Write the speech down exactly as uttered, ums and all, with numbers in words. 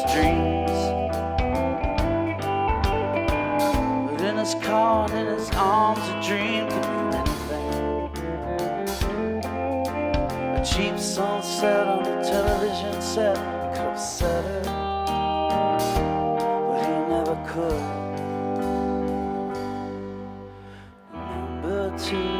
his dreams. But in his car and in his arms, a dream could mean anything. A cheap sunset on a television set could upset her, but he never could. Number two.